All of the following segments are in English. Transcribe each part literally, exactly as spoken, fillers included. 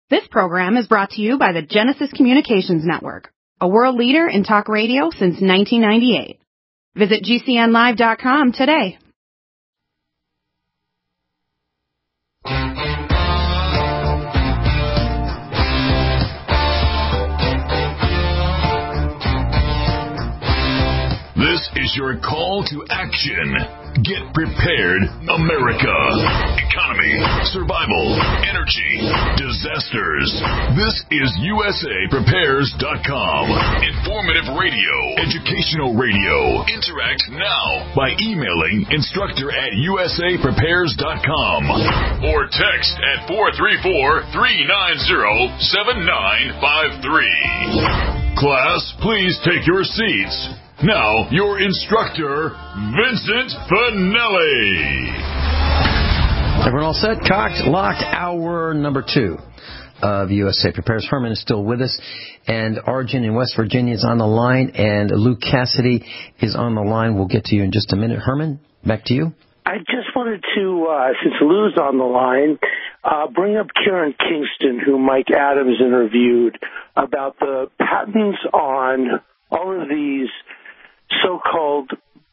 This program is brought to you by the Genesis Communications Network, a world leader in talk radio since nineteen ninety-eight. Visit G C N live dot com today. This is your call to action. Get prepared, America. Economy, survival, energy, disasters. This is U S A Prepares dot com. Informative radio, educational radio. Interact now by emailing instructor at U S A Prepares dot com or text at four three four, three nine zero, seven nine five three. Class, please take your seats. Now, your instructor, Vincent Finelli. Everyone all set? Cocked, locked, hour number two of U S A Prepares. Herman is still with us, and Arjun in West Virginia is on the line, and Lou Cassidy is on the line. We'll get to you in just a minute. Herman, back to you. I just wanted to, uh, since Lou's on the line, uh, bring up Karen Kingston, who Mike Adams interviewed, about the patents on all of these so-called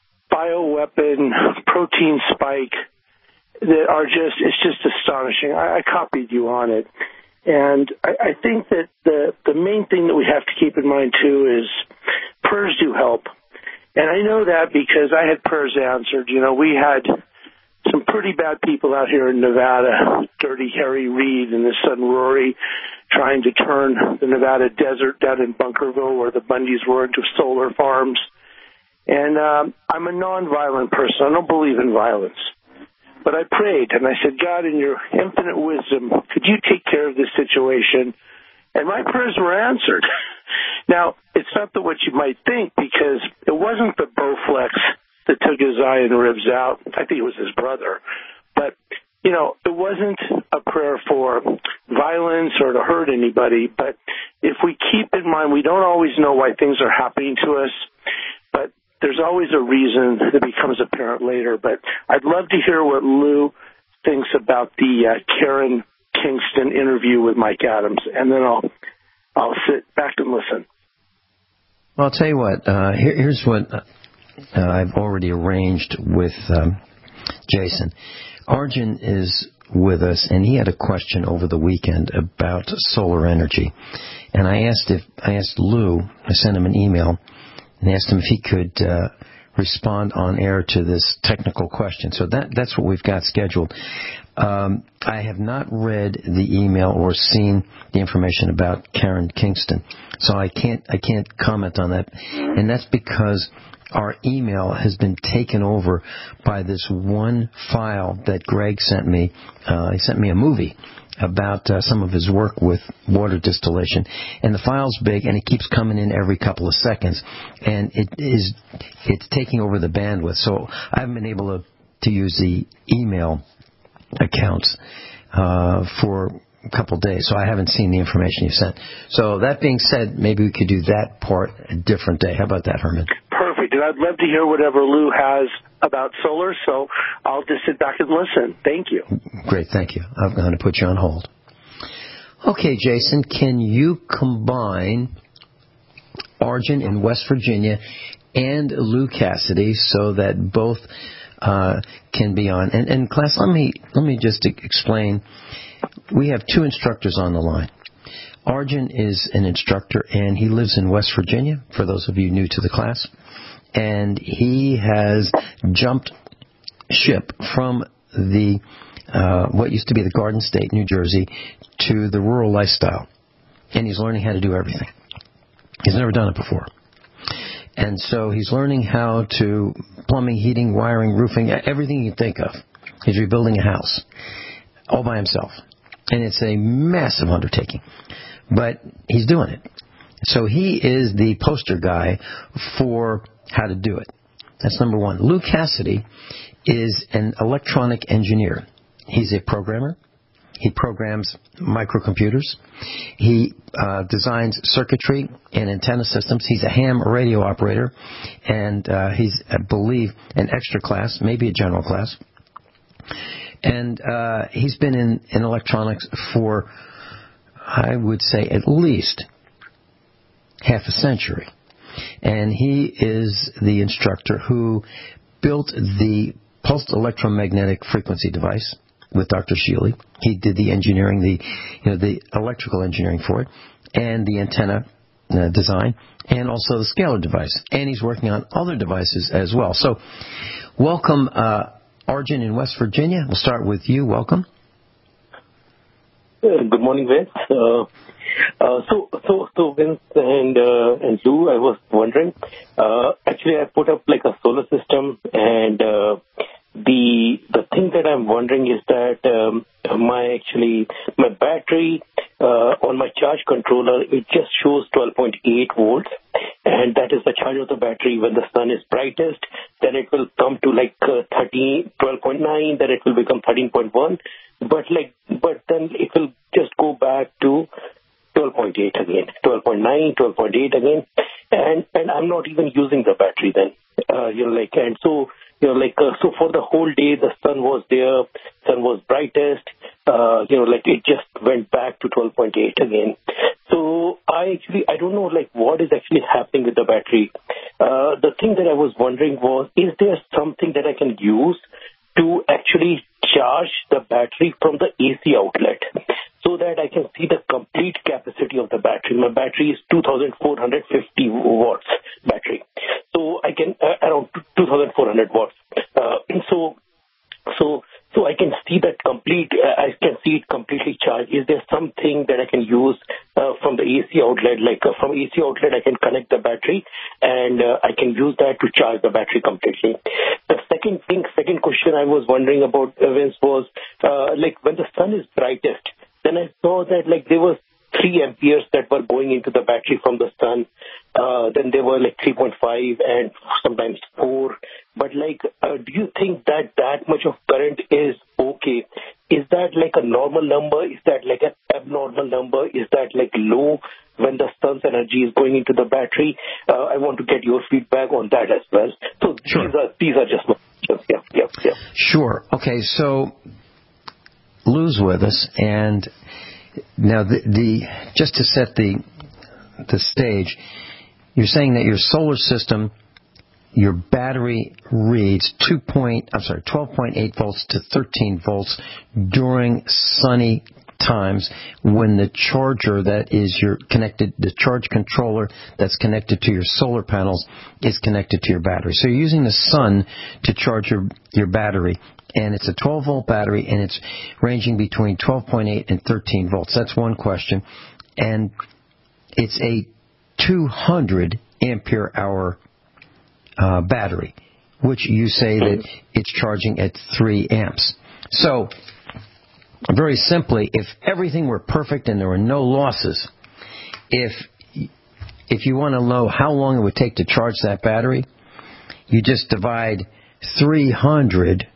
bioweapon protein spike that are just, it's just astonishing. I, I copied you on it. And I, I think that the, the main thing that we have to keep in mind, too, is P E R S do help. And I know that because I had P E R S answered. You know, we had some pretty bad people out here in Nevada, Dirty Harry Reid and his son Rory, trying to turn the Nevada desert down in Bunkerville where the Bundys were into solar farms. And um, I'm a nonviolent person. I don't believe in violence. But I prayed, and I said, God, in your infinite wisdom, could you take care of this situation? And my prayers were answered. Now, it's not the what you might think, because it wasn't the Bowflex that took his eye and ribs out. I think it was his brother. But, you know, it wasn't a prayer for violence or to hurt anybody. But if we keep in mind, we don't always know why things are happening to us, but there's always a reason that becomes apparent later. But I'd love to hear what Lou thinks about the uh, Karen Kingston interview with Mike Adams, and then I'll I'll sit back and listen. Well, I'll tell you what. Uh, here, here's what uh, I've already arranged with um, Jason. Arjun is with us, and he had a question over the weekend about solar energy. And I asked if I asked Lou, I sent him an email, and asked him if he could uh, respond on air to this technical question. So that that's what we've got scheduled. Um, I have not read the email or seen the information about Karen Kingston, so I can't I can't comment on that. And that's because our email has been taken over by this one file that Greg sent me. Uh, he sent me a movie about uh, some of his work with water distillation, and the file's big, and it keeps coming in every couple of seconds, and it is it's taking over the bandwidth. So I haven't been able to, to use the email accounts uh, for a couple of days, so I haven't seen the information you sent. So that being said, maybe we could do that part a different day. How about that, Herman? Perfect, and I'd love to hear whatever Lou has about solar, so I'll just sit back and listen. Thank you. Great, thank you. I'm going to put you on hold. Okay, Jason, can you combine Arjun in West Virginia and Lou Cassidy so that both uh, can be on? And, and class, let me let me just explain. We have two instructors on the line. Arjun is an instructor, and he lives in West Virginia, for those of you new to the class. And he has jumped ship from the uh, what used to be the Garden State, New Jersey, to the rural lifestyle. And he's learning how to do everything. He's never done it before. And so he's learning how to plumbing, heating, wiring, roofing, everything you can think of. He's rebuilding a house all by himself. And it's a massive undertaking. But he's doing it. So he is the poster guy for how to do it. That's number one. Lou Cassidy is an electronic engineer. He's a programmer. He programs microcomputers. He uh, designs circuitry and antenna systems. He's a ham radio operator. And uh, he's, I believe, an extra class, maybe a general class. And uh, he's been in, in electronics for I would say, at least half a century. And he is the instructor who built the pulsed electromagnetic frequency device with Doctor Sheely. He did the engineering, the you know the electrical engineering for it, and the antenna uh, design, and also the scalar device. And he's working on other devices as well. So, welcome, uh, Arjun in West Virginia. We'll start with you. Welcome. Uh, good morning, Vince. Uh, uh, so, so, so Vince and uh, and Lou, I was wondering. Uh, actually, I put up like a solar system, and uh, the the thing that I'm wondering is that um, my actually my battery uh, on my charge controller, it just shows twelve point eight volts, and that is the charge of the battery when the sun is brightest. Then it will come to like uh, thirteen, twelve point nine. Then it will become thirteen point one. But like, but then it will just go back to twelve point eight again, twelve point nine, twelve point eight again, and and I'm not even using the battery then, uh, you know, like, and so you know, like, uh, so for the whole day the sun was there, sun was brightest, uh, you know, like it just went back to twelve point eight again. So I actually I don't know like what is actually happening with the battery. Uh, the thing that I was wondering was, is there something that I can use to actually charge the battery from the A C outlet so that I can see the complete capacity of the battery. My battery is two thousand four hundred fifty watts battery. So I can, uh, around two thousand four hundred watts. Uh, so, so, so I can see that complete, uh, I can see it completely charged. Is there something that I can use uh, from the A C outlet? Like uh, from A C outlet, I can connect the battery and uh, I can use that to charge the battery completely. The second thing, second question I was wondering about, uh, Vince, was uh, like when the sun is brightest, then I saw that like there was three amperes that were going into the battery from the sun. Uh, then there were like three point five and sometimes four. But like, uh, do you think that that much of current is okay? Is that like a normal number? Is that like an abnormal number? Is that like low when the sun's energy is going into the battery? Uh, I want to get your feedback on that as well. So Sure. these are these are just my questions. Yeah, yeah, yeah. Sure. Okay, so Lou's with us, and now the, the just to set the the stage, you're saying that your solar system, your battery reads two point I'm sorry twelve point eight volts to thirteen volts during sunny times when the charger that is your connected, the charge controller that's connected to your solar panels is connected to your battery. So you're using the sun to charge your your battery, and it's a twelve volt battery, and it's ranging between twelve point eight and thirteen volts. That's one question, and it's a two hundred ampere hour uh, battery, which you say that it's charging at three amps. So, very simply, if everything were perfect and there were no losses, if if you want to know how long it would take to charge that battery, you just divide three hundred,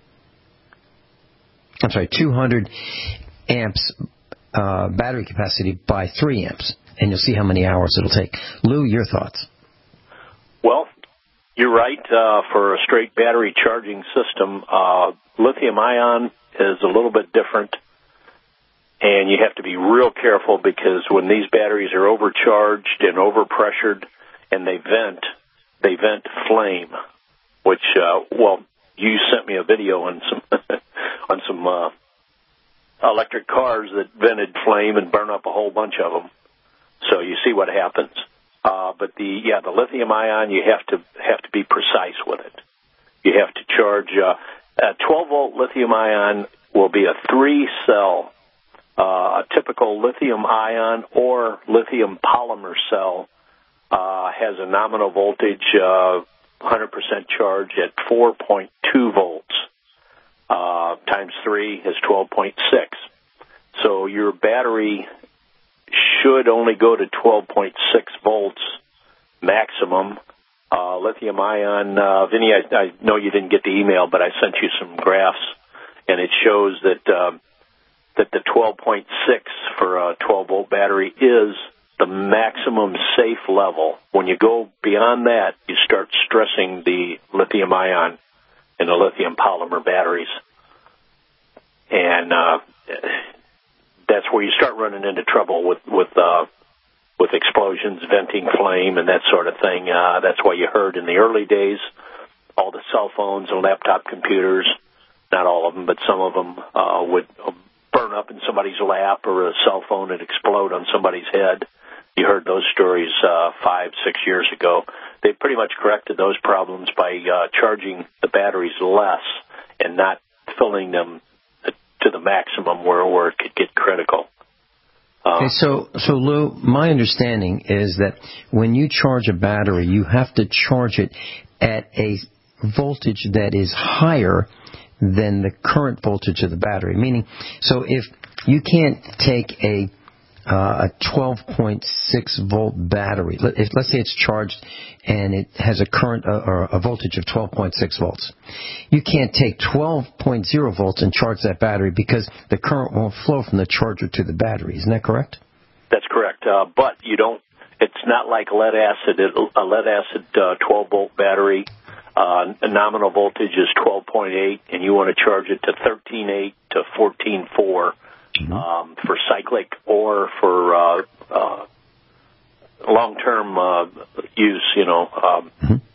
I'm sorry, two hundred amps uh, battery capacity by three amps, and you'll see how many hours it'll take. Lou, your thoughts? Well, you're right. Uh, for a straight battery charging system, uh, lithium-ion is a little bit different, and you have to be real careful because when these batteries are overcharged and overpressured and they vent, they vent flame, which, uh, well, you sent me a video on some on some uh, electric cars that vented flame and burned up a whole bunch of them. So you see what happens. Uh, but the yeah, the lithium ion, you have to have to be precise with it. You have to charge uh, a twelve volt lithium ion will be a three cell. Uh, a typical lithium ion or lithium polymer cell uh, has a nominal voltage uh, one hundred percent charge at four point two volts. Uh, times three is twelve point six. So your battery should only go to twelve point six volts maximum. Uh, lithium ion, uh, Vinny, I, I know you didn't get the email, but I sent you some graphs, and it shows that uh, that the twelve point six for a twelve volt battery is the maximum safe level. When you go beyond that, you start stressing the lithium ion and the lithium polymer batteries. And uh, that's where you start running into trouble with with uh, with explosions, venting flame, and that sort of thing. Uh, that's why you heard in the early days all the cell phones and laptop computers, not all of them, but some of them uh, would burn up in somebody's lap, or a cell phone would explode on somebody's head. You heard those stories uh, five, six years ago. They pretty much corrected those problems by uh, charging the batteries less and not filling them to the maximum where, where it could get critical. Uh, okay, so, so Lou, my understanding is that when you charge a battery, you have to charge it at a voltage that is higher than the current voltage of the battery. Meaning, so if you can't take a uh, a twelve point six volt battery, let, if, let's say it's charged and it has a current uh, or a voltage of twelve point six volts, you can't take twelve point zero volts and charge that battery because the current won't flow from the charger to the battery. Isn't that correct? That's correct, uh, but you don't. It's not like lead acid. It, a lead acid uh, twelve volt battery. Uh, a nominal voltage is twelve point eight, and you want to charge it to thirteen point eight to fourteen point four mm-hmm. um, for cyclic or for uh, uh, long-term uh, use. You know. Um,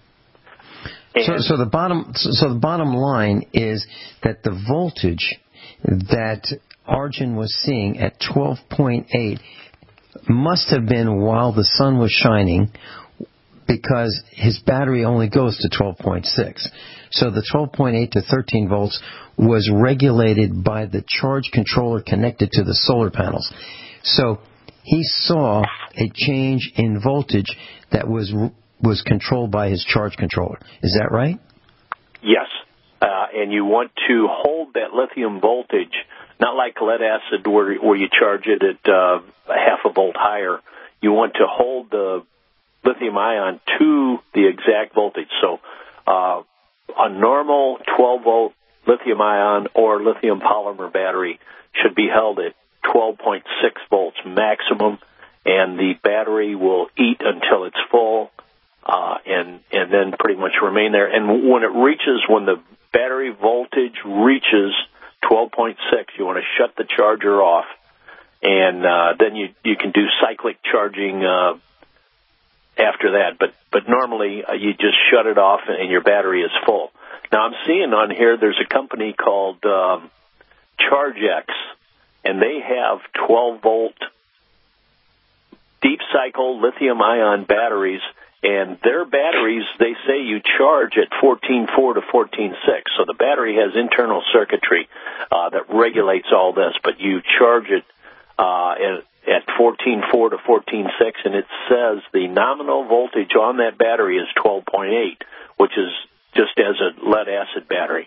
mm-hmm. so, so the bottom, so the bottom line is that the voltage that Arjun was seeing at twelve point eight must have been while the sun was shining, because his battery only goes to twelve point six. So the twelve point eight to thirteen volts was regulated by the charge controller connected to the solar panels. So he saw a change in voltage that was was controlled by his charge controller. Is that right? Yes. Uh, and you want to hold that lithium voltage, not like lead acid where, where you charge it at uh, a half a volt higher. You want to hold the lithium ion to the exact voltage. So uh, a normal twelve volt lithium ion or lithium polymer battery should be held at twelve point six volts maximum, and the battery will eat until it's full uh, and, and then pretty much remain there. And when it reaches, when the battery voltage reaches twelve point six, you want to shut the charger off, and uh, then you, you can do cyclic charging uh after that, but but normally uh, you just shut it off and, and your battery is full. Now I'm seeing on here there's a company called um, ChargeX, and they have twelve volt deep cycle lithium ion batteries, and their batteries, they say you charge at fourteen point four to fourteen point six. So the battery has internal circuitry uh, that regulates all this, but you charge it uh, at at fourteen point four to fourteen point six, and it says the nominal voltage on that battery is twelve point eight, which is just as a lead acid battery.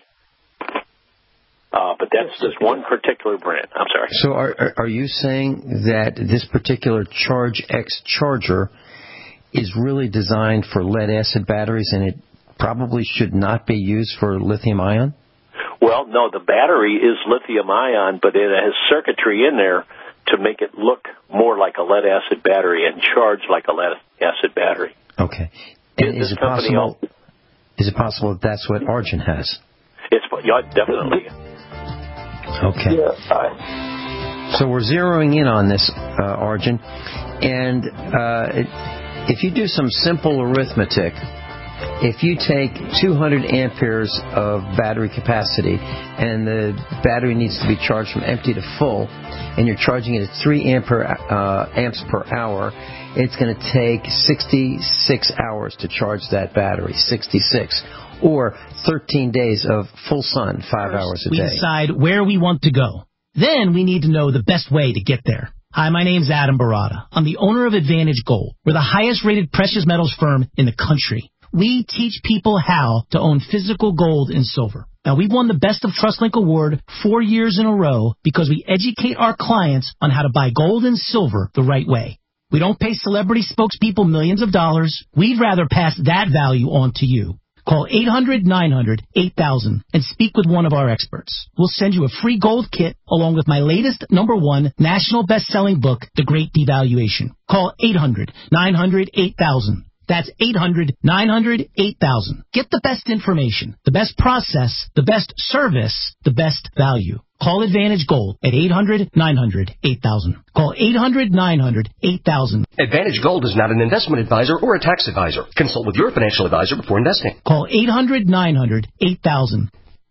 Uh, but that's just one particular brand. I'm sorry. So are are you saying that this particular ChargeX charger is really designed for lead acid batteries, and it probably should not be used for lithium ion? Well, no, the battery is lithium ion, but it has circuitry in there to make it look more like a lead acid battery and charge like a lead acid battery. Okay. And is it possible? Is it possible that that's what Arjun has? It's yeah, definitely. Okay. Yeah. So we're zeroing in on this, uh, Arjun, and uh, it, if you do some simple arithmetic, if you take two hundred amperes of battery capacity and the battery needs to be charged from empty to full, and you're charging it at three ampere, uh, amps per hour, it's going to take sixty-six hours to charge that battery, sixty-six, or thirteen days of full sun, five First, hours a we day. We decide where we want to go. Then we need to know the best way to get there. Hi, my name's Adam Barada. I'm the owner of Advantage Gold. We're the highest rated precious metals firm in the country. We teach people how to own physical gold and silver. Now, we've won the Best of TrustLink Award four years in a row because we educate our clients on how to buy gold and silver the right way. We don't pay celebrity spokespeople millions of dollars. We'd rather pass that value on to you. Call eight hundred, nine hundred, eight thousand and speak with one of our experts. We'll send you a free gold kit along with my latest number one national best-selling book, The Great Devaluation. Call eight hundred, nine hundred, eight thousand. That's eight hundred, nine hundred, eight thousand. Get the best information, the best process, the best service, the best value. Call Advantage Gold at eight hundred, nine hundred, eight thousand. Call eight hundred, nine hundred, eight thousand. Advantage Gold is not an investment advisor or a tax advisor. Consult with your financial advisor before investing. Call eight hundred, nine hundred, eight thousand.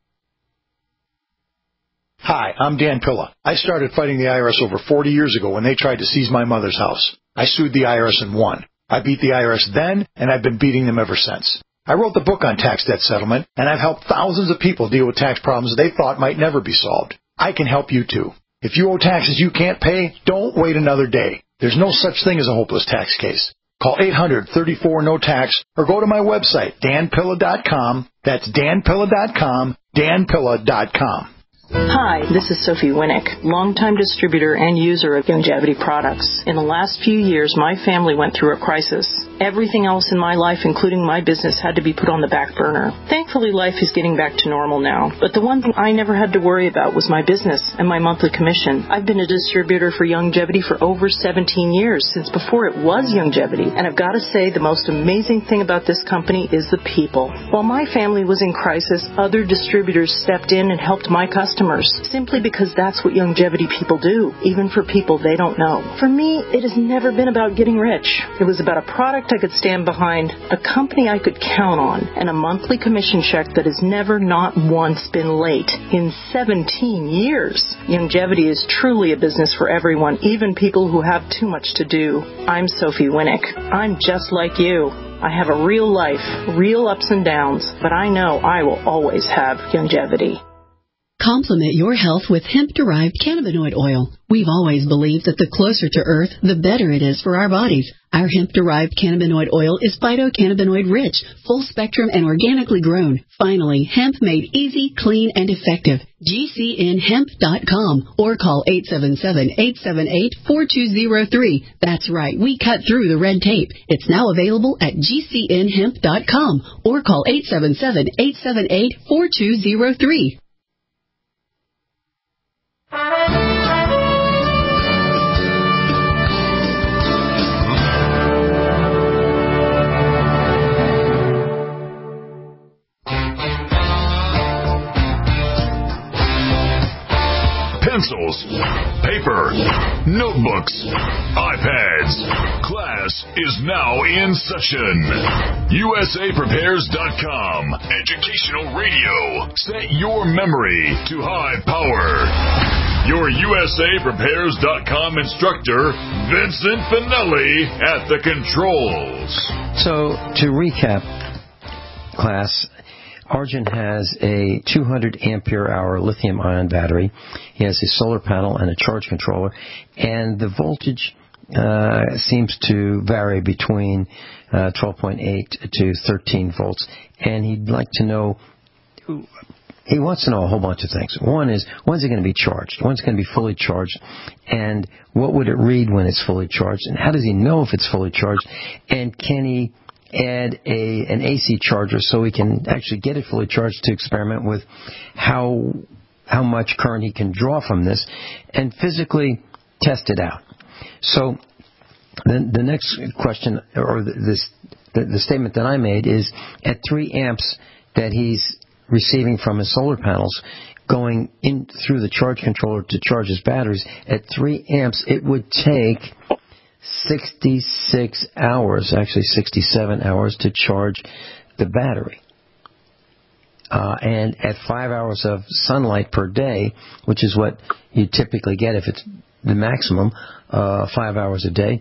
Hi, I'm Dan Pilla. I started fighting the I R S over forty years ago when they tried to seize my mother's house. I sued the I R S and won. I beat the I R S then, and I've been beating them ever since. I wrote the book on tax debt settlement, and I've helped thousands of people deal with tax problems they thought might never be solved. I can help you too. If you owe taxes you can't pay, don't wait another day. There's no such thing as a hopeless tax case. Call eight hundred, thirty-four, no tax or go to my website, dan pilla dot com. That's dan pilla dot com, dan pilla dot com. Hi, this is Sophie Winnick, longtime distributor and user of Youngevity products. In the last few years, my family went through a crisis. Everything else in my life, including my business, had to be put on the back burner. Thankfully, life is getting back to normal now. But the one thing I never had to worry about was my business and my monthly commission. I've been a distributor for Youngevity for over seventeen years, since before it was Youngevity. And I've got to say, the most amazing thing about this company is the people. While my family was in crisis, other distributors stepped in and helped my customers, simply because that's what Youngevity people do, even for people they don't know. For me, it has never been about getting rich. It was about a product I could stand behind, a company I could count on, and a monthly commission check that has never not once been late in seventeen years. Youngevity is truly a business for everyone, even people who have too much to do. I'm Sophie Winnick. I'm just like you. I have a real life, real ups and downs, but I know I will always have Youngevity. Complement your health with hemp-derived cannabinoid oil. We've always believed that the closer to Earth, the better it is for our bodies. Our hemp-derived cannabinoid oil is phytocannabinoid-rich, full-spectrum, and organically grown. Finally, hemp made easy, clean, and effective. G C N hemp dot com or call eight seven seven, eight seven eight, four two zero three. That's right, we cut through the red tape. It's now available at G C N hemp dot com or call eight seven seven, eight seven eight, four two zero three. Pencils, paper, notebooks, iPads. Class is now in session. U S A Prepares dot com. Educational radio. Set your memory to high power. Your U S A Prepares dot com instructor, Vincent Finelli, at the controls. So, to recap, class, Arjun has a two hundred ampere hour lithium ion battery. He has a solar panel and a charge controller, and the voltage uh, seems to vary between uh, twelve point eight to thirteen volts. And he'd like to know, he wants to know a whole bunch of things. One is, when's it going to be charged? When's it going to be fully charged? And what would it read when it's fully charged? And how does he know if it's fully charged? And can he add a an A C charger so he can actually get it fully charged to experiment with how how much current he can draw from this and physically test it out. So the, the next question, or the, this, the, the statement that I made is, at three amps that he's receiving from his solar panels going in through the charge controller to charge his batteries, at three amps it would take sixty-six hours, actually sixty-seven hours, to charge the battery. Uh, and at five hours of sunlight per day, which is what you typically get if it's the maximum, uh, five hours a day,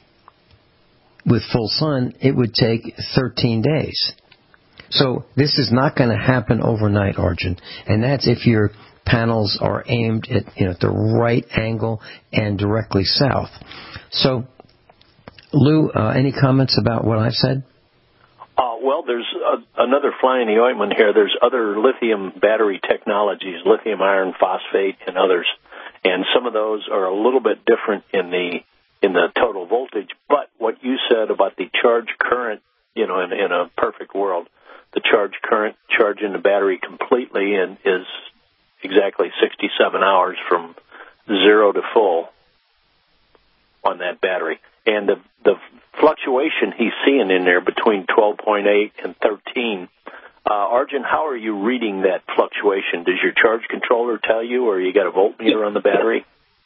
with full sun, it would take thirteen days. So this is not going to happen overnight, Arjun. And that's if your panels are aimed at, you know, at the right angle and directly south. So, Lou, uh, any comments about what I've said? Uh, well, there's a, another fly in the ointment here. There's other lithium battery technologies, lithium iron phosphate and others, and some of those are a little bit different in the in the total voltage. But what you said about the charge current, you know, in, in a perfect world, the charge current charging the battery completely and is exactly sixty-seven hours from zero to full. on that battery. And the the fluctuation he's seeing in there between twelve point eight and thirteen, uh, Arjun, how are you reading that fluctuation? Does your charge controller tell you, or you got a voltmeter on the battery?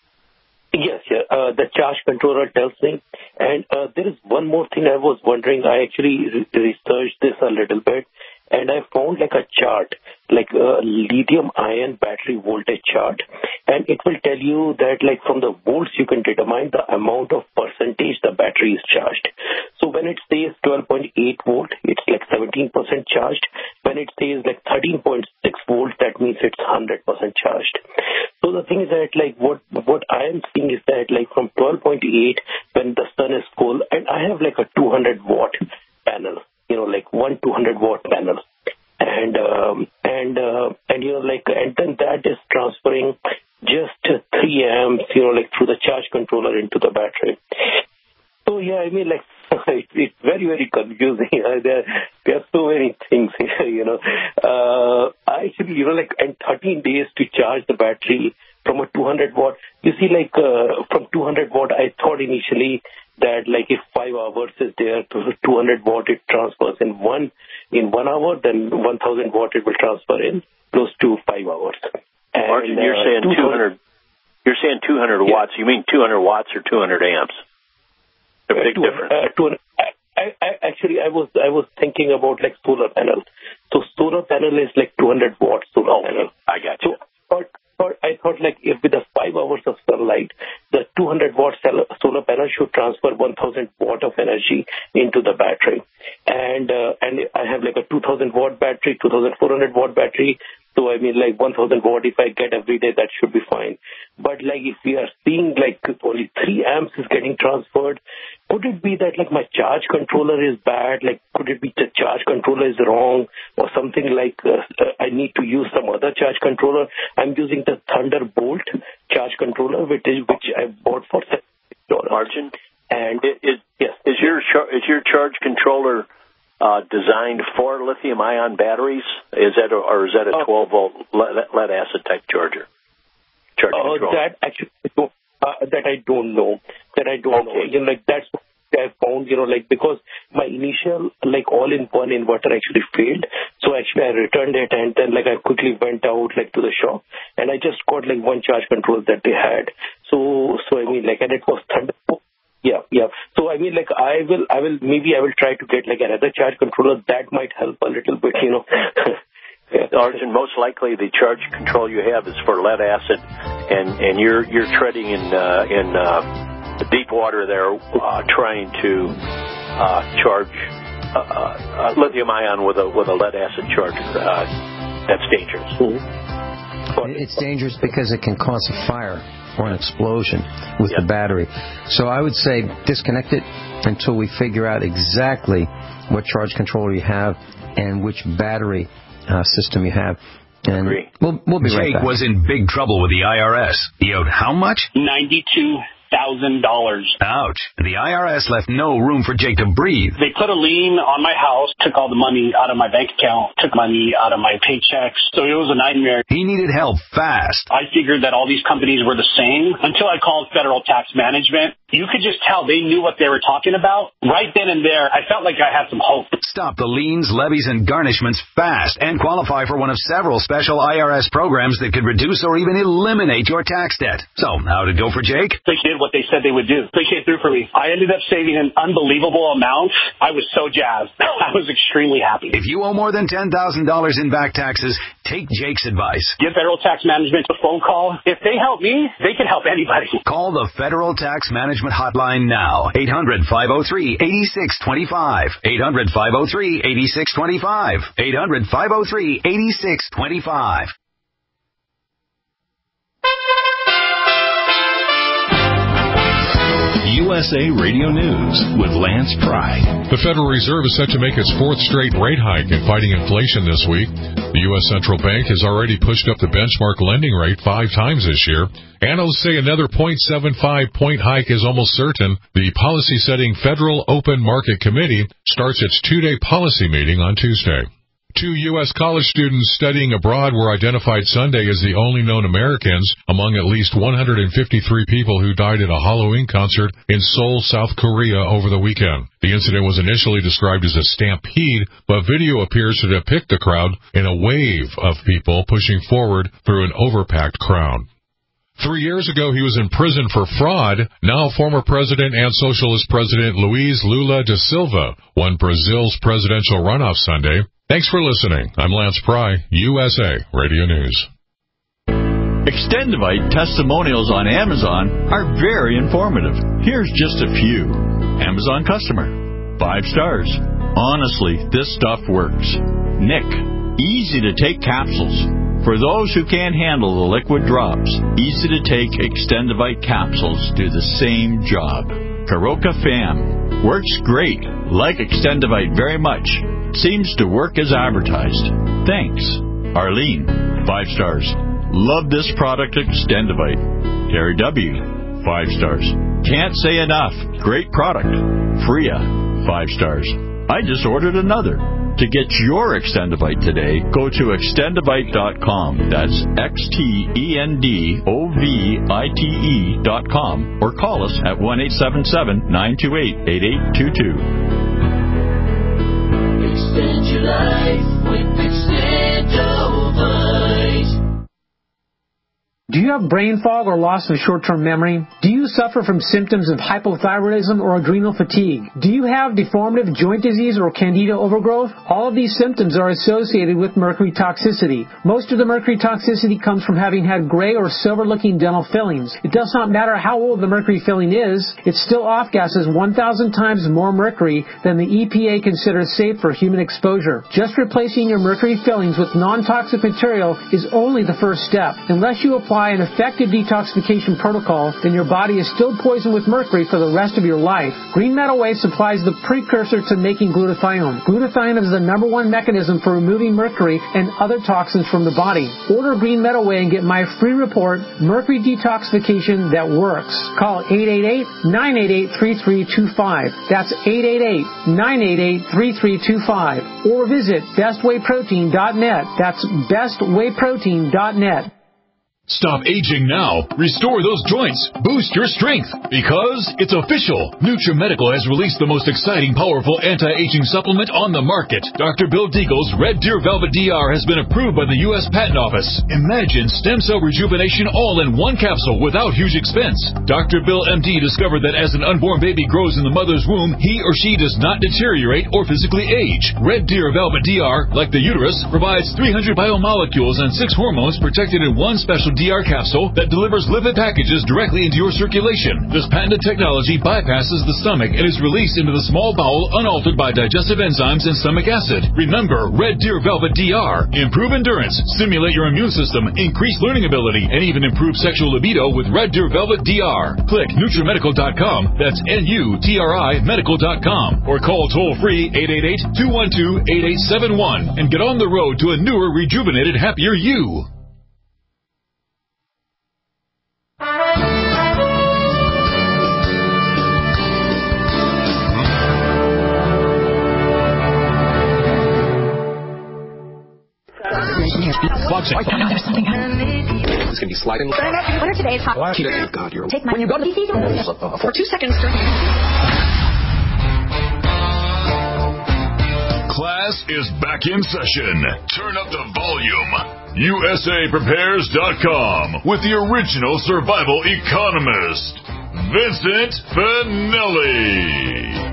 Yes, yeah. Uh, the charge controller tells me. And uh, there is one more thing I was wondering. I actually re- researched this a little bit, and I found like a chart, like a lithium-ion battery voltage chart. And it will tell you that like from the volts you can determine the amount of percentage the battery is charged. So when it says twelve point eight volt, it's like seventeen percent charged. When it says like thirteen point six volt, that means it's one hundred percent charged. So the thing is that like what what I am seeing is that like from twelve point eight, when the sun is full, and I have like a two hundred watt panel, you know, like one two hundred watt panel. And, um, and, uh, and, you know, like, and then that is transferring just three amps, you know, like through the charge controller into the battery. So, yeah, I mean, like, it, it's very, very confusing. there, there are so many things here, you know. Uh, I actually, you know, like, and thirteen days to charge the battery from a two hundred watt. You see, like, uh, from two hundred watt, I thought initially that, like, if five hours is there to two hundred watt, it transfers in one, in one hour, then one thousand watt it will transfer in close to five hours. And, Arjun, you're uh, saying two hundred, you're saying two hundred yeah. watts. You mean two hundred watts or two hundred amps? A big uh, difference. Uh, two hundred, I, I, actually, I was I was thinking about like solar panel. So solar panel is like two hundred watts solar oh, panel. I got you. So, but I thought like if with the five hours of sunlight, the two hundred watt solar panel should transfer one thousand watt of energy into the battery. And uh, and I have like a two thousand watt battery, two thousand four hundred watt battery. So I mean like one thousand watt if I get every day, that should be fine. But like if we are seeing like only three amps is getting transferred, could it be that like my charge controller is bad? Like could it be the charge controller is wrong or something like uh, I need to use some other charge controller? I'm using the Thunderbolt charge controller, which is which I bought for seven dollars. Margin? And it, it, yes, is your is your charge controller uh, designed for lithium-ion batteries? Is that a, or is that a twelve volt lead acid type charger? Charge uh, controller. That actually uh, that I don't know. That I don't okay. know. You know, like that's what I found. You know, like because my initial like all-in-one inverter actually failed, so actually I returned it and then like I quickly went out like to the shop and I just got like one charge controller that they had. So so I mean like and it was Thunderbolt. Yeah, yeah. So I mean, like, I will, I will, maybe I will try to get like another charge controller that might help a little bit, you know. Yeah. Arjun, most likely the charge control you have is for lead acid, and and you're you're treading in uh, in uh, the deep water there, uh, trying to uh, charge uh, uh, lithium ion with a with a lead acid charger. Uh, that's dangerous. Mm-hmm. It's dangerous because it can cause a fire or an explosion with yep. the battery. So I would say disconnect it until we figure out exactly what charge controller you have and which battery uh, system you have. And Agree. We'll, we'll be Jake right back. was in big trouble with the I R S. He owed how much? ninety-two thousand dollars. Ouch. The I R S left no room for Jake to breathe. They put a lien on my house, took all the money out of my bank account, took money out of my paychecks. So it was a nightmare. He needed help fast. I figured that all these companies were the same until I called Federal Tax Management. You could just tell they knew what they were talking about. Right then and there, I felt like I had some hope. Stop the liens, levies, and garnishments fast and qualify for one of several special I R S programs that could reduce or even eliminate your tax debt. So, how'd it go for Jake? They did what they said they would do. They came through for me. I ended up saving an unbelievable amount. I was so jazzed. I was extremely happy. If you owe more than ten thousand dollars in back taxes, take Jake's advice. Give Federal Tax Management a phone call. If they help me, they can help anybody. Call the Federal Tax Management Hotline now. eight hundred, five oh three, eight six two five. eight hundred, five oh three, eight six two five. eight hundred, five oh three, eight six two five. U S A Radio News with Lance Pry. The Federal Reserve is set to make its fourth straight rate hike in fighting inflation this week. The U S Central Bank has already pushed up the benchmark lending rate five times this year. Analysts say another zero point seven five point hike is almost certain. The policy-setting Federal Open Market Committee starts its two-day policy meeting on Tuesday. Two U S college students studying abroad were identified Sunday as the only known Americans among at least one hundred fifty-three people who died at a Halloween concert in Seoul, South Korea over the weekend. The incident was initially described as a stampede, but video appears to depict the crowd in a wave of people pushing forward through an overpacked crowd. Three years ago, he was in prison for fraud. Now, former president and socialist president Luiz Lula da Silva won Brazil's presidential runoff Sunday. Thanks for listening. I'm Lance Pry, U S A Radio News. Extendivite testimonials on Amazon are very informative. Here's just a few. Amazon customer. Five stars. Honestly, this stuff works. Nick. Easy to take capsules. For those who can't handle the liquid drops, easy to take Extendivite capsules do the same job. Karoka Fam. Works great. Like Extendivite very much. Seems to work as advertised. Thanks. Arlene. Five stars. Love this product, Extendivite. Terry W. Five stars. Can't say enough. Great product. Freya. Five stars. I just ordered another. To get your Extendivite today, go to extendivite dot com. That's X T E N D O V I T E dot com. Or call us at one eight seven seven, nine two eight, eight eight two two. Extend your life with Extendivite. Do you have brain fog or loss of short-term memory? Do you suffer from symptoms of hypothyroidism or adrenal fatigue? Do you have deformative joint disease or candida overgrowth? All of these symptoms are associated with mercury toxicity. Most of the mercury toxicity comes from having had gray or silver-looking dental fillings. It does not matter how old the mercury filling is, it still off-gases one thousand times more mercury than the E P A considers safe for human exposure. Just replacing your mercury fillings with non-toxic material is only the first step. Unless you apply an effective detoxification protocol, then your body is still poisoned with mercury for the rest of your life. Green Metal Way supplies the precursor to making glutathione. Glutathione is the number one mechanism for removing mercury and other toxins from the body. Order Green Metal Way and get my free report, Mercury Detoxification That Works. Call eight eight eight, nine eight eight, three three two five. That's eight eight eight, nine eight eight, three three two five. Or visit best way protein dot net. That's best way protein dot net. Stop aging now. Restore those joints. Boost your strength. Because it's official. NutriMedical has released the most exciting, powerful anti-aging supplement on the market. Doctor Bill Deagle's Red Deer Velvet D R has been approved by the U S Patent Office. Imagine stem cell rejuvenation all in one capsule without huge expense. Doctor Bill M D discovered that as an unborn baby grows in the mother's womb, he or she does not deteriorate or physically age. Red Deer Velvet D R, like the uterus, provides three hundred biomolecules and six hormones protected in one special D R capsule that delivers lipid packages directly into your circulation. This patented technology bypasses the stomach and is released into the small bowel unaltered by digestive enzymes and stomach acid. Remember, Red Deer Velvet D R. Improve endurance, stimulate your immune system, increase learning ability, and even improve sexual libido with Red Deer Velvet D R. Click NutriMedical dot com. That's N U T R I medical dot com. Or call toll-free eight eight eight, two one two, eight eight seven one and get on the road to a newer, rejuvenated, happier you. Fox. Oh, no, there's something happening. It's going to be sliding. What are today's hot? Oh, God, you're... Take my... When you go to the P C, for two seconds, turn... Class is back in session. Turn up the volume. U S A prepares dot com with the original survival economist, Vincent Finelli.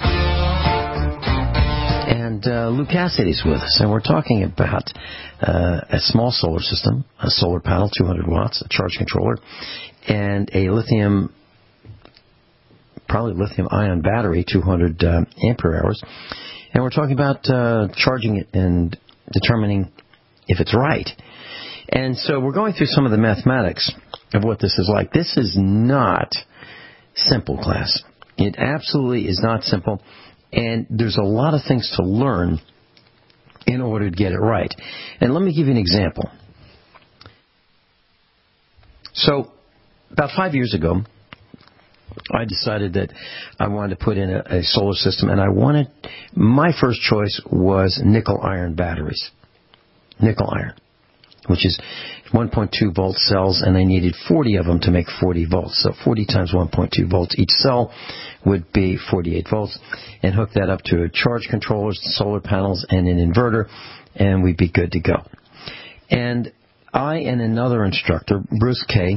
And uh, Lou Cassidy's with us, and we're talking about uh, a small solar system, a solar panel, two hundred watts, a charge controller, and a lithium, probably lithium-ion battery, two hundred uh, ampere hours. And we're talking about uh, charging it and determining if it's right. And so we're going through some of the mathematics of what this is like. This is not simple, class. It absolutely is not simple. And there's a lot of things to learn in order to get it right. And let me give you an example. So, about five years ago, I decided that I wanted to put in a, a solar system, and I wanted, my first choice was nickel iron batteries. Nickel iron, which is one point two volt cells, and I needed forty of them to make forty volts. So forty times one point two volts. Each cell would be forty-eight volts, and hook that up to charge controllers, solar panels, and an inverter, and we'd be good to go. And I and another instructor, Bruce Kay,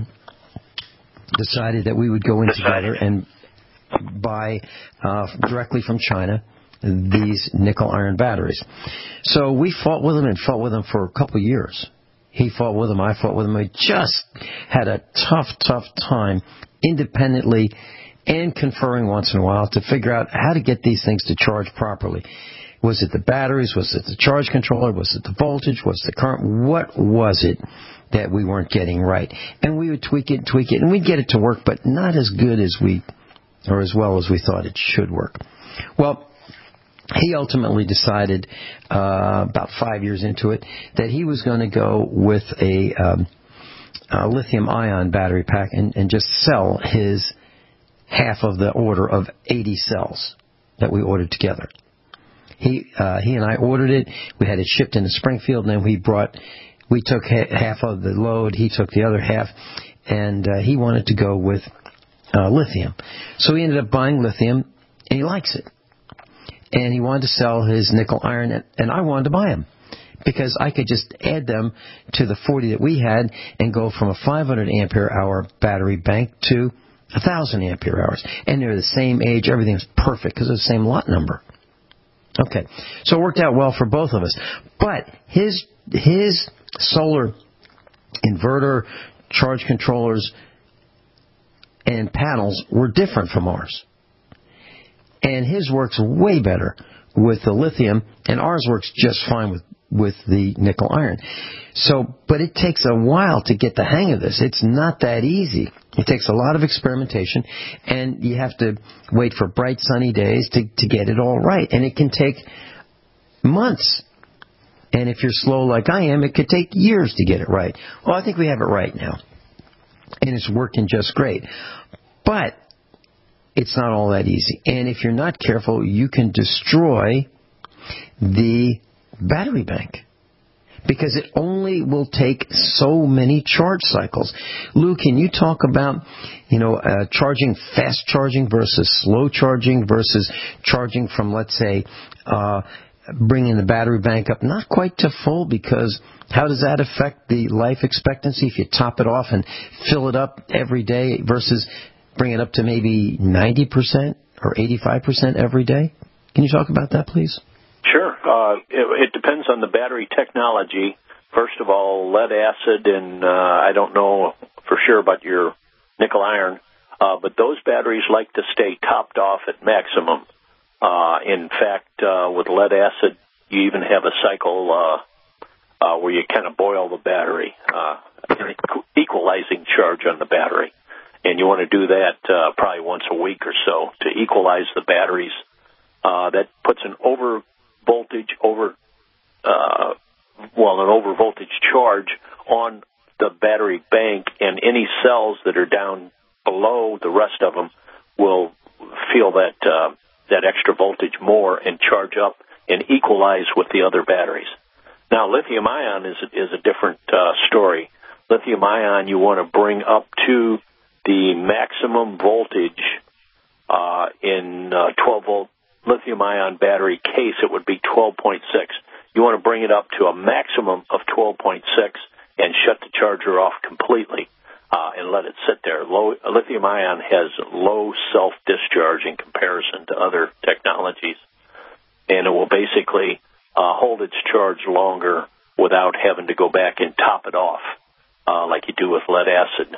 decided that we would go in together and buy uh, directly from China these nickel iron batteries. So we fought with them and fought with them for a couple of years. He fought with them, I fought with them. We just had a tough, tough time independently and conferring once in a while to figure out how to get these things to charge properly. Was it the batteries? Was it the charge controller? Was it the voltage? Was it the current? What was it that we weren't getting right? And we would tweak it, tweak it, and we'd get it to work, but not as good as we, or as well as we thought it should work. Well, he ultimately decided, uh, about five years into it, that he was going to go with a, um, a lithium-ion battery pack and, and just sell his half of the order of eighty cells that we ordered together. He uh, he and I ordered it. We had it shipped into Springfield, and then we brought, we took ha- half of the load. He took the other half, and uh, he wanted to go with uh, lithium. So he ended up buying lithium, and he likes it. And he wanted to sell his nickel iron, and, and I wanted to buy them because I could just add them to the forty that we had and go from a five hundred ampere hour battery bank to one thousand ampere hours. And they're the same age. Everything's perfect because of the same lot number. Okay, so it worked out well for both of us. But his his solar inverter, charge controllers, and panels were different from ours. And his works way better with the lithium, and ours works just fine with, with the nickel iron. So, but it takes a while to get the hang of this. It's not that easy. It takes a lot of experimentation, and you have to wait for bright sunny days to, to get it all right. And it can take months. And if you're slow like I am, it could take years to get it right. Well, I think we have it right now. And it's working just great. But it's not all that easy. And if you're not careful, you can destroy the battery bank. Because it only will take so many charge cycles. Lou, can you talk about, you know, uh, charging, fast charging versus slow charging versus charging from, let's say, uh, bringing the battery bank up not quite to full, because how does that affect the life expectancy if you top it off and fill it up every day versus bring it up to maybe ninety percent or eighty-five percent every day? Can you talk about that, please? Sure. Uh, it, it depends on the battery technology. First of all, lead acid, and uh, I don't know for sure about your nickel iron, uh, but those batteries like to stay topped off at maximum. Uh, in fact, uh, with lead acid, you even have a cycle uh, uh, where you kind of boil the battery, uh, equalizing charge on the battery. And you want to do that uh, probably once a week or so to equalize the batteries. Uh, that puts an over voltage over, uh, well, an over voltage charge on the battery bank, and any cells that are down below the rest of them will feel that uh, that extra voltage more and charge up and equalize with the other batteries. Now, lithium ion is is a different uh, story. Lithium ion you want to bring up to the maximum voltage uh, in uh, twelve volt lithium ion battery case. It would be twelve point six. You want to bring it up to a maximum of twelve point six and shut the charger off completely uh, and let it sit there. Low, lithium ion has low self-discharge in comparison to other technologies, and it will basically uh, hold its charge longer without having to go back and top it off uh, like you do with lead acid.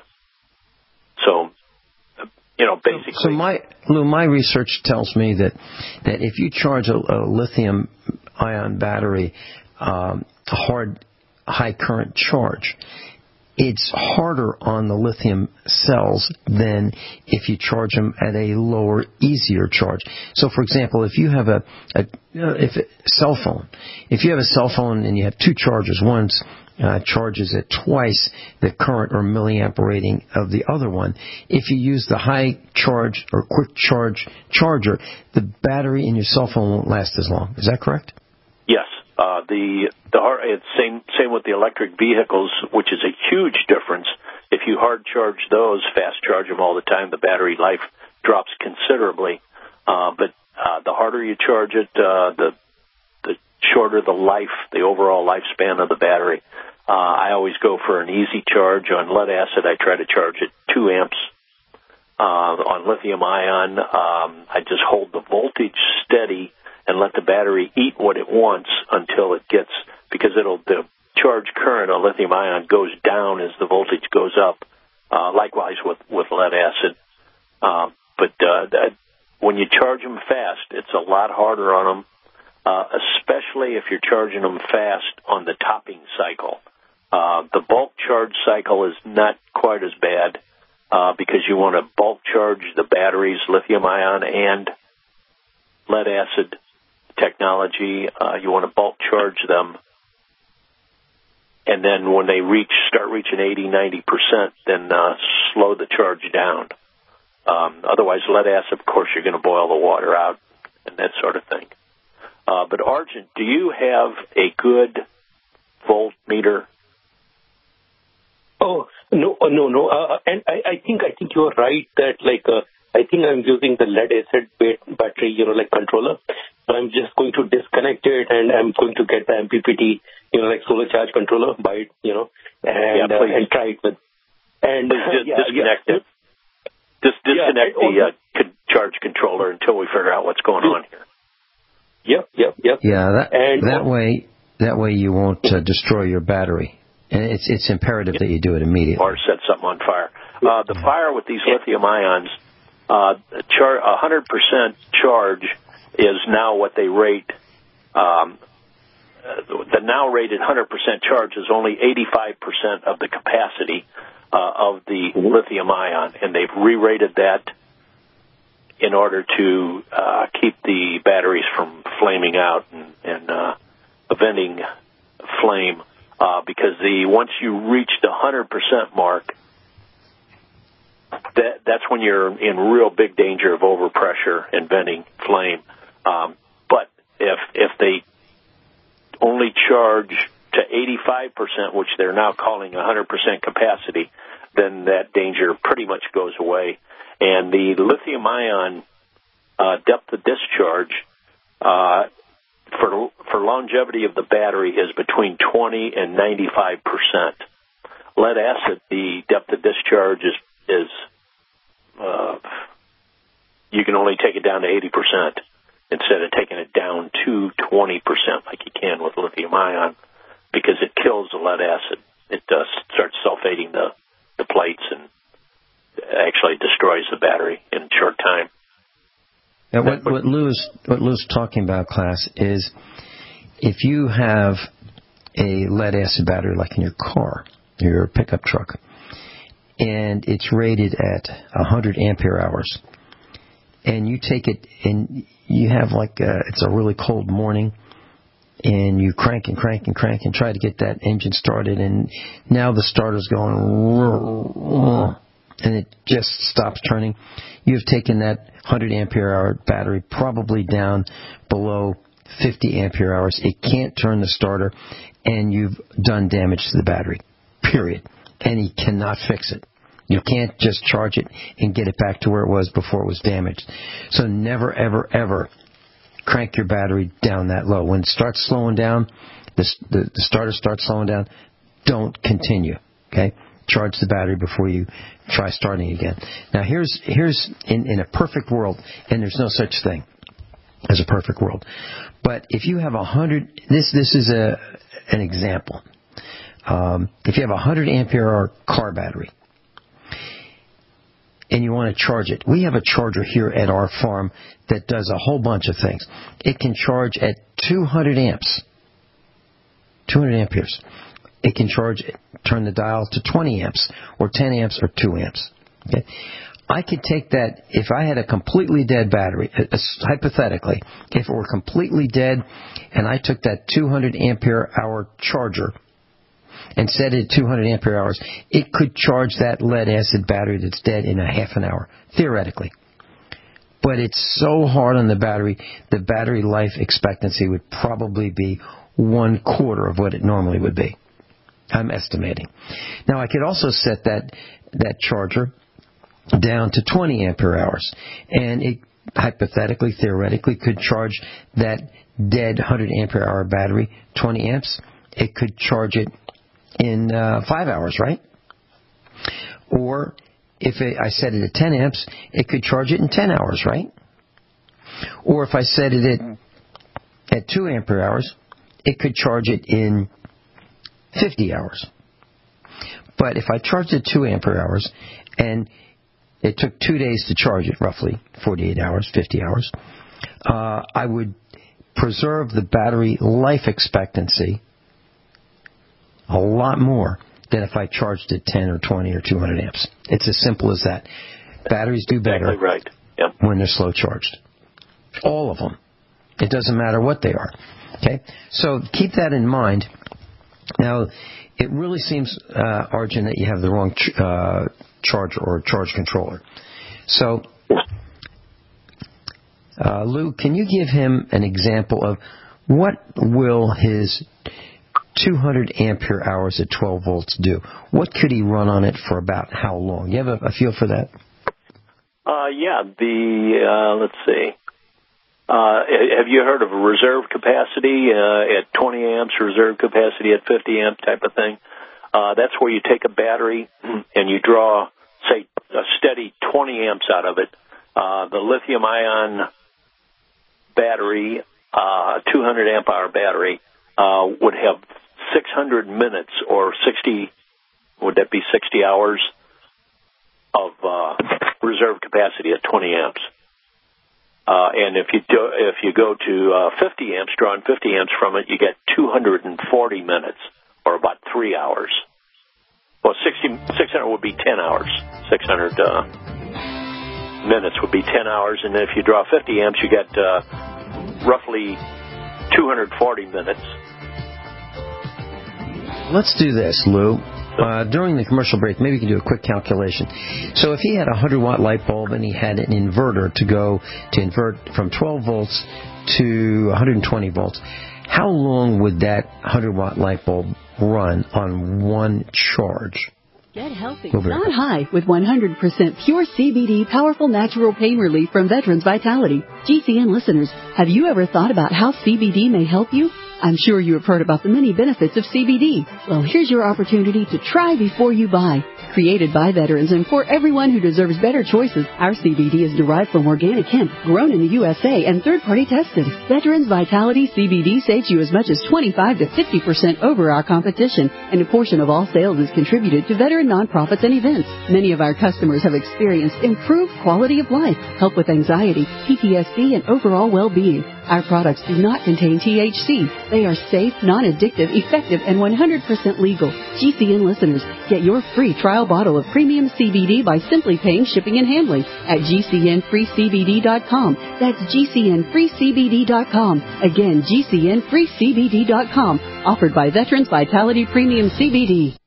So, you know, basically. So my Lou, my research tells me that that if you charge a, a lithium ion battery um, hard, high current charge, it's harder on the lithium cells than if you charge them at a lower, easier charge. So, for example, if you have a, a if a cell phone, if you have a cell phone and you have two chargers, one's uh, charges at twice the current or milliamp rating of the other one. If you use the high charge or quick charge charger, the battery in your cell phone won't last as long. Is that correct? Yes. Uh, the the hard, it's same same with the electric vehicles, which is a huge difference. If you hard charge those, fast charge them all the time, the battery life drops considerably. Uh, but uh, the harder you charge it, uh, the the shorter the life, the overall lifespan of the battery. Uh, I always go for an easy charge. On lead acid, I try to charge it two amps. Uh, on lithium ion, um, I just hold the voltage steady and let the battery eat what it wants until it gets, because it'll, the charge current on lithium ion goes down as the voltage goes up. Uh, likewise with, with lead acid. Uh, but, uh, that, when you charge them fast, it's a lot harder on them, uh, especially if you're charging them fast on the topping cycle. Uh, the bulk charge cycle is not quite as bad, uh, because you want to bulk charge the batteries, lithium ion and lead acid technology. Uh, you want to bulk charge them. And then when they reach, start reaching eighty, ninety percent, then uh, slow the charge down. Um, otherwise, lead acid, of course, you're going to boil the water out and that sort of thing. Uh, but Argent, do you have a good voltmeter? Oh, no, uh, no, no. Uh, and I, I think I think you're right that, like, uh, I think I'm using the lead acid battery, you know, like controller. So I'm just going to disconnect it, and I'm going to get the M P P T, you know, like solar charge controller, buy it, you know, and, yeah, uh, and try it with. And please just yeah, disconnect yeah. it. Just disconnect yeah, the uh, con- charge controller until we figure out what's going on here. Yep, yep, yep. Yeah, that and, that way that way you won't uh, destroy your battery, and it's it's imperative yep. that you do it immediately. Or set something on fire. Uh, the fire with these lithium ions, uh, char- one hundred percent charge is now what they rate. Um, the now rated one hundred percent charge is only eighty-five percent of the capacity uh, of the lithium ion, and they've re-rated that in order to uh, keep the batteries from flaming out and, and uh, preventing flame. Uh, because the once you reach the one hundred percent mark, that that's when you're in real big danger of overpressure and venting flame. Um, but if if they only charge to eighty-five percent, which they're now calling one hundred percent capacity, then that danger pretty much goes away. And the lithium-ion uh, depth of discharge uh, for for longevity of the battery is between twenty and ninety-five percent. Lead acid, the depth of discharge is is uh, you can only take it down to eighty percent instead of taking it down to twenty percent like you can with lithium-ion, because it kills the lead acid. It uh, starts sulfating the, the plates and actually destroys the battery in a short time. Now, what, what Lou's what Lou's talking about, class, is if you have a lead acid battery like in your car, your pickup truck, and it's rated at one hundred ampere hours, and you take it and you have like a, it's a really cold morning, and you crank and crank and crank and try to get that engine started, and now the starter's going, and it just stops turning. You've taken that one hundred ampere hour battery probably down below fifty ampere hours. It can't turn the starter, and you've done damage to the battery, period. And you cannot fix it. You can't just charge it and get it back to where it was before it was damaged. So never, ever, ever crank your battery down that low. When it starts slowing down, the, the, the starter starts slowing down, don't continue, okay? Charge the battery before you try starting again. Now, here's here's in, in a perfect world, and there's no such thing as a perfect world. But if you have a hundred, this this is a an example. Um, if you have a hundred ampere hour car battery, and you want to charge it, we have a charger here at our farm that does a whole bunch of things. It can charge at two hundred amps, two hundred amperes. It can charge, turn the dial to twenty amps, or ten amps, or two amps. Okay? I could take that, if I had a completely dead battery, hypothetically, if it were completely dead, and I took that two hundred ampere hour charger, and set it at two hundred ampere hours, it could charge that lead-acid battery that's dead in a half an hour, theoretically. But it's so hard on the battery, the battery life expectancy would probably be one quarter of what it normally would be. I'm estimating. Now, I could also set that that charger down to twenty ampere hours, and it hypothetically, theoretically, could charge that dead one hundred ampere hour battery, twenty amps. It could charge it in uh, five hours, right? Or if it, I set it at ten amps, it could charge it in ten hours, right? Or if I set it at, at two ampere hours, it could charge it in fifty hours. But if I charged it two ampere hours and it took two days to charge it, roughly forty-eight hours, fifty hours, uh, I would preserve the battery life expectancy a lot more than if I charged it ten or twenty or two hundred amps. It's as simple as that. Batteries do better exactly right. Yep. when they're slow charged. All of them. It doesn't matter what they are. Okay? So keep that in mind. Now, it really seems, uh, Arjun, that you have the wrong ch- uh, charger or charge controller. So, uh, Lou, can you give him an example of what will his two hundred ampere hours at twelve volts do? What could he run on it for about how long? You have a, a feel for that? Uh, yeah, the, uh, let's see. Uh, have you heard of a reserve capacity uh, at twenty amps, reserve capacity at fifty amp type of thing? Uh, that's where you take a battery and you draw, say, a steady twenty amps out of it. Uh, the lithium-ion battery, uh, two hundred amp hour battery, uh, would have six hundred minutes or sixty, would that be sixty hours of uh, reserve capacity at twenty amps. Uh, and if you do, if you go to uh, fifty amps, drawing fifty amps from it, you get two hundred forty minutes, or about three hours. Well, sixty, six hundred would be ten hours. six hundred uh, minutes would be ten hours, and if you draw fifty amps, you get uh, roughly two hundred forty minutes. Let's do this, Lou. Uh, during the commercial break, maybe you can do a quick calculation. So if he had a one hundred watt light bulb and he had an inverter to go to invert from twelve volts to one hundred twenty volts, how long would that one hundred watt light bulb run on one charge? Get healthy. Not high with one hundred percent pure C B D powerful natural pain relief from Veterans Vitality. G C N listeners, have you ever thought about how C B D may help you? I'm sure you have heard about the many benefits of C B D. Well, here's your opportunity to try before you buy. Created by veterans and for everyone who deserves better choices, our C B D is derived from organic hemp, grown in the U S A and third-party tested. Veterans Vitality C B D saves you as much as twenty-five to fifty percent over our competition, and a portion of all sales is contributed to veteran nonprofits and events. Many of our customers have experienced improved quality of life, help with anxiety, P T S D, and overall well-being. Our products do not contain T H C. They are safe, non-addictive, effective, and one hundred percent legal. G C N listeners, get your free trial bottle of premium C B D by simply paying shipping and handling at G C N free C B D dot com. That's G C N free C B D dot com. Again, G C N free C B D dot com. Offered by Veterans Vitality Premium C B D.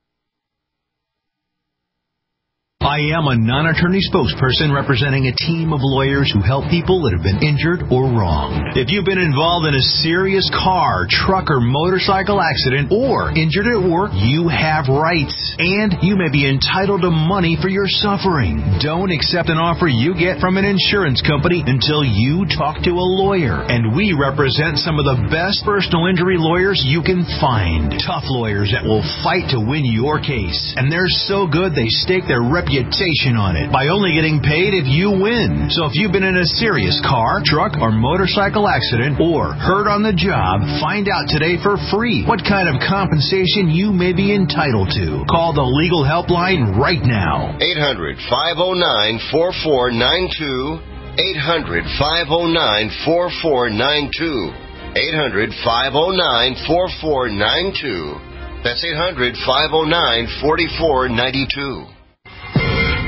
I am a non-attorney spokesperson representing a team of lawyers who help people that have been injured or wronged. If you've been involved in a serious car, truck, or motorcycle accident or injured at work, you have rights, and you may be entitled to money for your suffering. Don't accept an offer you get from an insurance company until you talk to a lawyer, and we represent some of the best personal injury lawyers you can find. Tough lawyers that will fight to win your case, and they're so good they stake their reputation on it by only getting paid if you win. So if you've been in a serious car, truck, or motorcycle accident or hurt on the job, find out today for free what kind of compensation you may be entitled to. Call the legal helpline right now. eight hundred, five oh nine, four four nine two. eight hundred, five oh nine, four four nine two. eight hundred, five oh nine, four four nine two. That's eight hundred, five oh nine, four four nine two.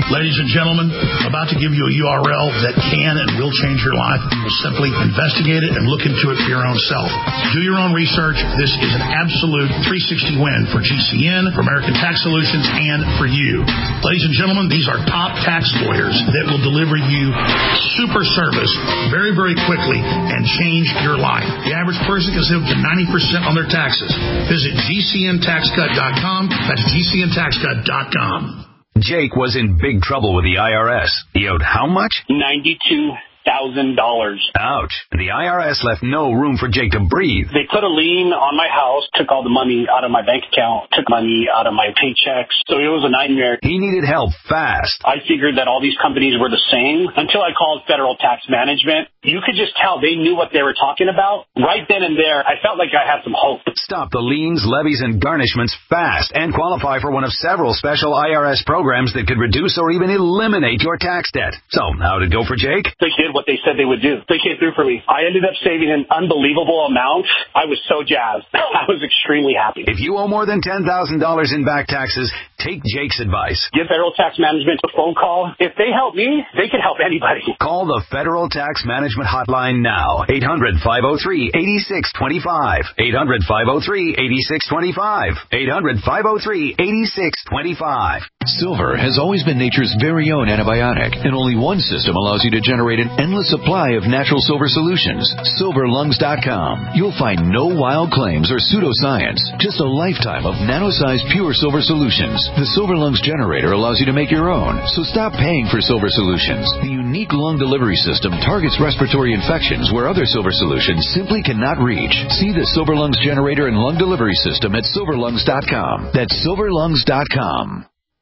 Ladies and gentlemen, I'm about to give you a U R L that can and will change your life. You will simply investigate it and look into it for your own self. Do your own research. This is an absolute three sixty win for G C N, for American Tax Solutions, and for you. Ladies and gentlemen, these are top tax lawyers that will deliver you super service very, very quickly and change your life. The average person can save up to ninety percent on their taxes. Visit G C N tax cut dot com. That's G C N tax cut dot com. Jake was in big trouble with the I R S. He owed how much? ninety-two thousand dollars. Ouch. The I R S left no room for Jake to breathe. They put a lien on my house, took all the money out of my bank account, took money out of my paychecks. So it was a nightmare. He needed help fast. I figured that all these companies were the same until I called Federal Tax Management. You could just tell they knew what they were talking about. Right then and there, I felt like I had some hope. Stop the liens, levies, and garnishments fast and qualify for one of several special I R S programs that could reduce or even eliminate your tax debt. So, how'd it go for Jake? They did what they said they would do. They came through for me. I ended up saving an unbelievable amount. I was so jazzed. I was extremely happy. If you owe more than ten thousand dollars in back taxes, take Jake's advice. Give Federal Tax Management a phone call. If they help me, they can help anybody. Call the Federal Tax Management Hotline now. eight hundred, five oh three, eight six two five. eight hundred, five oh three, eight six two five. eight hundred, five oh three, eight six two five. Silver has always been nature's very own antibiotic, and only one system allows you to generate an endless supply of natural silver solutions. silver lungs dot com. You'll find no wild claims or pseudoscience, just a lifetime of nano-sized pure silver solutions. The Silver Lungs generator allows you to make your own, so stop paying for silver solutions. The unique lung delivery system targets respiratory infections where other silver solutions simply cannot reach. See the Silver Lungs generator and lung delivery system at silver lungs dot com. That's silver lungs dot com.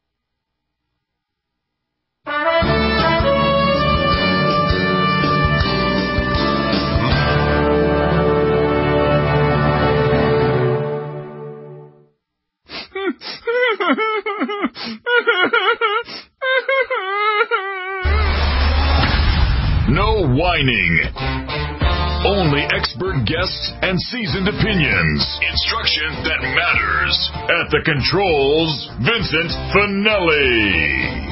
No whining. Only expert guests and seasoned opinions. Instruction that matters. At the controls, Vincent Finelli.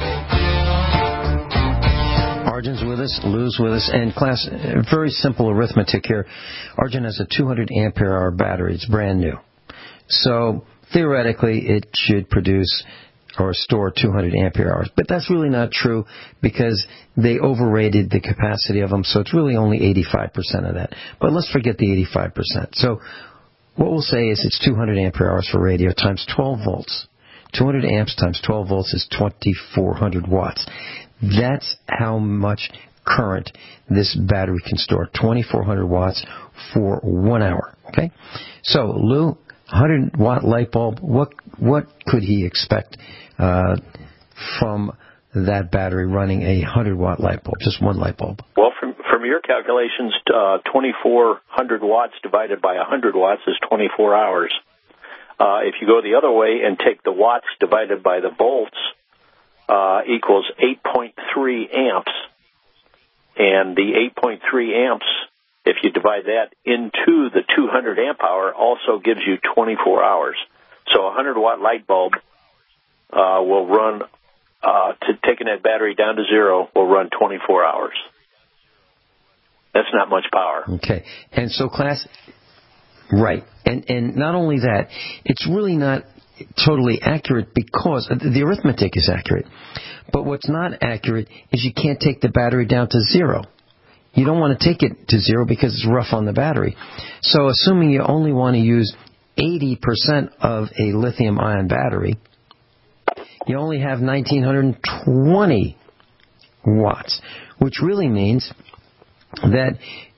Arjun's with us, Lou's with us, and class, very simple arithmetic here. Arjun has a two hundred ampere hour battery. It's brand new. So theoretically, it should produce or store two hundred ampere hours. But that's really not true because they overrated the capacity of them, so it's really only eighty-five percent of that. But let's forget the eighty-five percent. So what we'll say is it's two hundred ampere hours for radio times twelve volts. two hundred amps times twelve volts is twenty-four hundred watts. That's how much current this battery can store, twenty-four hundred watts for one hour. Okay? So, Lou, one hundred watt light bulb, what what could he expect uh, from that battery running a one hundred watt light bulb, just one light bulb? Well, from from your calculations, uh, twenty-four hundred watts divided by one hundred watts is twenty-four hours. Uh, if you go the other way and take the watts divided by the volts, uh, equals eight point three amps. And the eight point three amps, if you divide that into the two hundred amp hour, also gives you twenty-four hours. So a one hundred watt light bulb uh, will run, uh, to taking that battery down to zero, will run twenty-four hours. That's not much power. Okay. And so, class, right. And and not only that, it's really not totally accurate because the arithmetic is accurate. But what's not accurate is you can't take the battery down to zero. You don't want to take it to zero because it's rough on the battery. So assuming you only want to use eighty percent of a lithium-ion battery, you only have one thousand nine hundred twenty watts, which really means that,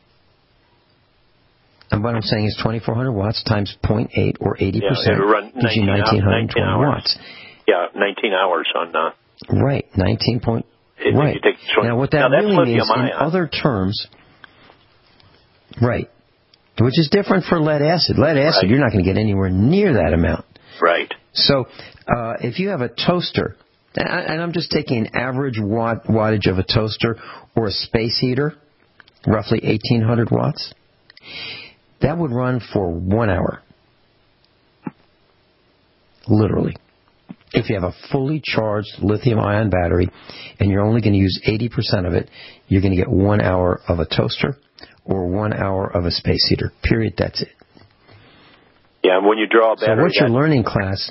and what I'm saying is twenty-four hundred watts times zero point eight or eighty percent yeah, gives you one thousand nine hundred twenty watts. Yeah, nineteen hours on uh, Right, nineteen point. It, right. You take now, what that now, really means, in other terms, right, which is different for lead acid. Lead acid, right. You're not going to get anywhere near that amount. Right. So, uh, if you have a toaster, and I'm just taking an average watt, wattage of a toaster or a space heater, roughly eighteen hundred watts, that would run for one hour. Literally. If you have a fully charged lithium-ion battery and you're only going to use eighty percent of it, you're going to get one hour of a toaster or one hour of a space heater. Period. That's it. Yeah, and when you draw a battery... So what you're learning, class...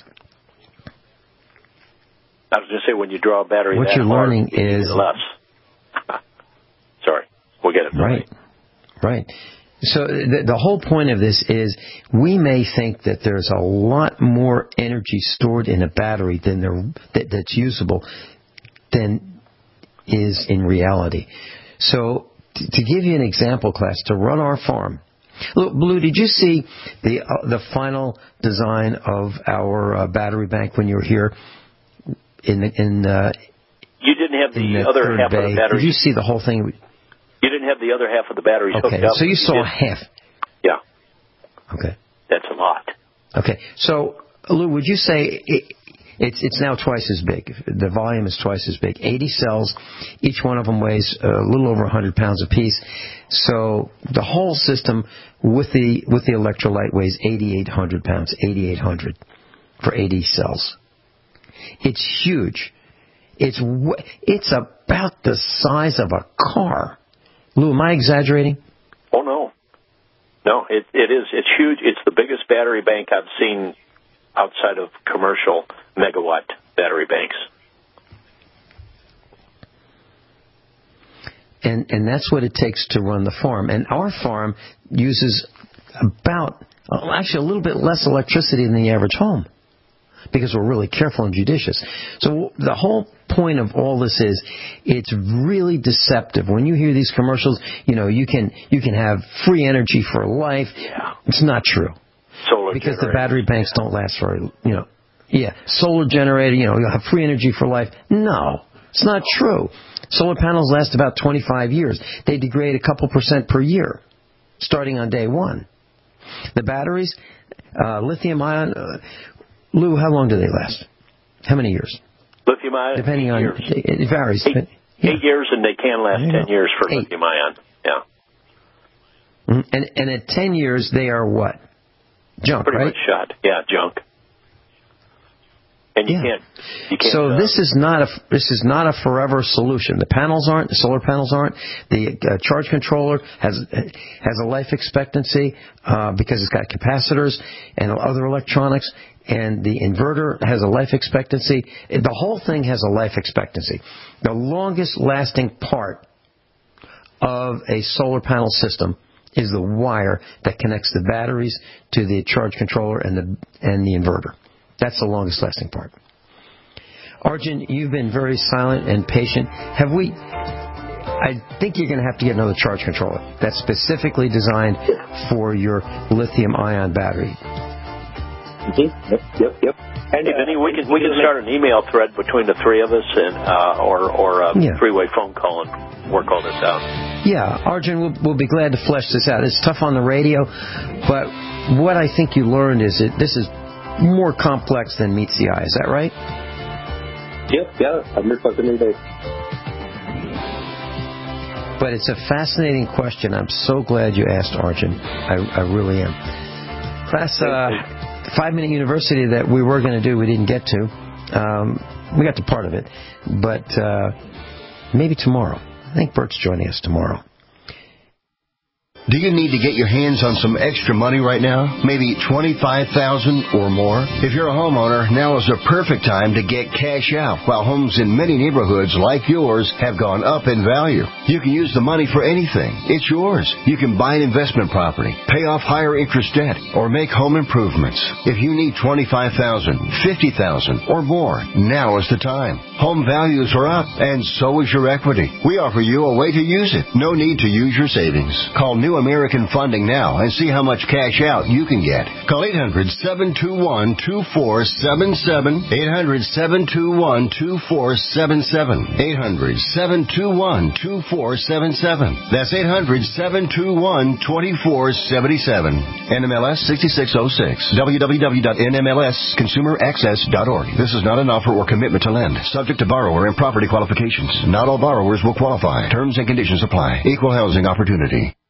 I was going to say, when you draw a battery... What that you're hard, learning is... less. Sorry. We'll get it. Right. Right. So the, the whole point of this is we may think that there's a lot more energy stored in a battery than there, that, that's usable than is in reality. So t- to give you an example, class, to run our farm... Look, Blue, did you see the uh, the final design of our uh, battery bank when you were here? In the, in uh, you didn't have the, the other half bay. of the battery. Did you see the whole thing? You didn't have the other half of the battery okay, hooked up. So you saw you half. Yeah. Okay. That's a lot. Okay. So, Lou, would you say it, it's it's now twice as big? The volume is twice as big. eighty cells. Each one of them weighs a little over one hundred pounds apiece. So the whole system with the with the electrolyte weighs eighty-eight hundred pounds. eighty-eight hundred for eighty cells. It's huge. It's it's about the size of a car. Lou, am I exaggerating? Oh, no. No, it, it is. It's huge. It's the biggest battery bank I've seen outside of commercial megawatt battery banks. And and that's what it takes to run the farm. And our farm uses about, well, actually a little bit less electricity than the average home, because we're really careful and judicious. So the whole point of all this is it's really deceptive. When you hear these commercials, you know, you can you can have free energy for life. Yeah. It's not true. Solar because generator. the battery banks don't last very, you know. Yeah, solar generator, you know, you'll have free energy for life. No, it's not true. Solar panels last about twenty-five years. They degrade a couple percent per year, starting on day one. The batteries, uh, lithium ion, uh, Lou, how long do they last? How many years? Lithium ion? Depending on, years. It, it varies. Eight, but, yeah. eight years, and they can last ten know. years for Eight. lithium ion. Yeah. Mm-hmm. And, and at ten years, they are what? Junk, Pretty right? much shot. Yeah, junk. And you yeah. can't. You can't. So uh, this is not a this is not a forever solution. The panels aren't. The solar panels aren't. The uh, charge controller has has a life expectancy uh, because it's got capacitors and other electronics. And the inverter has a life expectancy. The whole thing has a life expectancy. The longest lasting part of a solar panel system is the wire that connects the batteries to the charge controller and the and the inverter. That's the longest lasting part. Arjun, you've been very silent and patient. Have we... I think you're going to have to get another charge controller that's specifically designed for your lithium-ion battery. Mm-hmm. Yep, yep, yep. And uh, Vinny, we can we can start an email thread between the three of us, and uh, or or a yeah. three-way phone call and work all this out. Yeah, Arjun, we'll, we'll be glad to flesh this out. It's tough on the radio, but what I think you learned is that this is more complex than meets the eye. Is that right? Yep, yeah, one hundred percent right. But it's a fascinating question. I'm so glad you asked, Arjun. I, I really am. Class, uh, five-minute university that we were going to do, we didn't get to. Um, we got to part of it. But uh, maybe tomorrow. I think Bert's joining us tomorrow. Do you need to get your hands on some extra money right now? Maybe twenty-five thousand dollars or more? If you're a homeowner, now is the perfect time to get cash out while homes in many neighborhoods like yours have gone up in value. You can use the money for anything. It's yours. You can buy an investment property, pay off higher interest debt, or make home improvements. If you need twenty-five thousand dollars, fifty thousand dollars or more, now is the time. Home values are up, and so is your equity. We offer you a way to use it. No need to use your savings. Call New American Funding now and see how much cash out you can get. Call eight hundred, seven two one, two four seven seven, eight hundred, seven two one, two four seven seven, eight hundred, seven two one, two four seven seven. That's eight hundred, seven two one, two four seven seven. N M L S sixty-six oh six. w w w dot n m l s consumer access dot org. This is not an offer or commitment to lend. Subject to borrower and property qualifications. Not all borrowers will qualify. Terms and conditions apply. Equal housing opportunity.